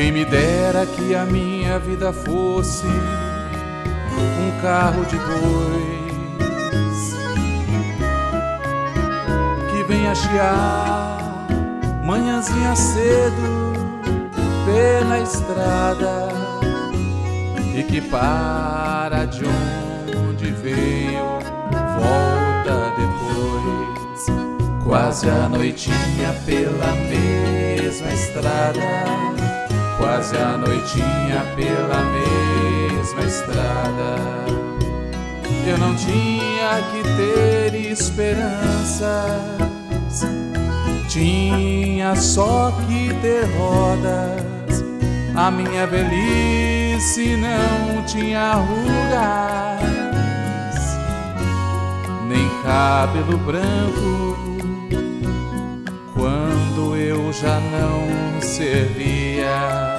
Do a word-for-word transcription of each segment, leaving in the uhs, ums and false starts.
Quem me dera que a minha vida fosse um carro de bois que vem a chiar manhãzinha cedo pela estrada e que para de onde veio volta depois, quase a noitinha pela mesma estrada, quase a noitinha pela mesma estrada. Eu não tinha que ter esperanças, tinha só que ter rodas. A minha velhice não tinha rugas, nem cabelo branco, quando eu já não servia.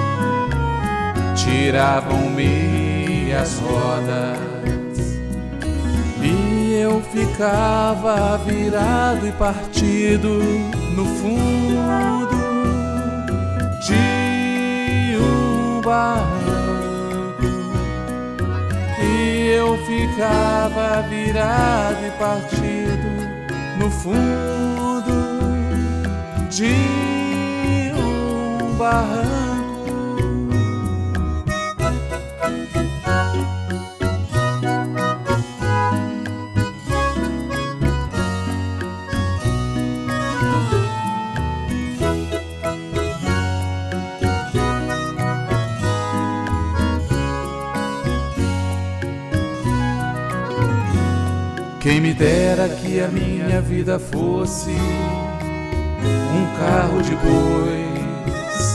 Tiravam-me as rodas e eu ficava virado e partido no fundo de um barranco. E eu ficava virado e partido no fundo de um barranco. Quem me dera que a minha vida fosse um carro de bois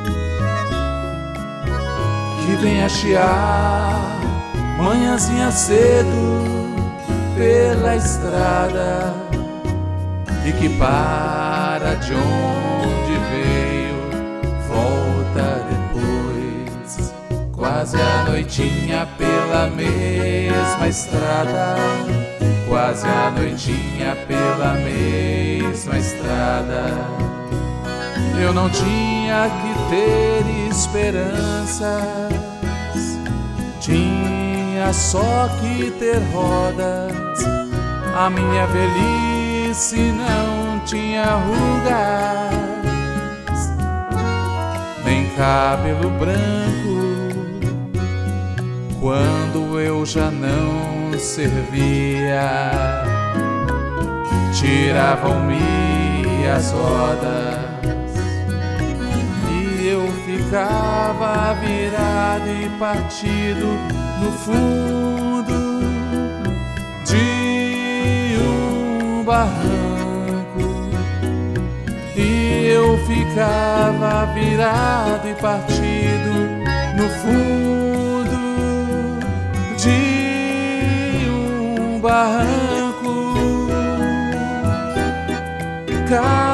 que vem a chiar manhãzinha cedo pela estrada e que para de onde veio volta depois, quase a noitinha pela mesma estrada, quase a noitinha pela mesma estrada. Eu não tinha que ter esperanças, tinha só que ter rodas. A minha velhice não tinha rugas, nem cabelo branco, quando eu já não servia. Tiravam-me as rodas e eu ficava virado e partido no fundo de um barranco. E eu ficava virado e partido no fundo de um barranco.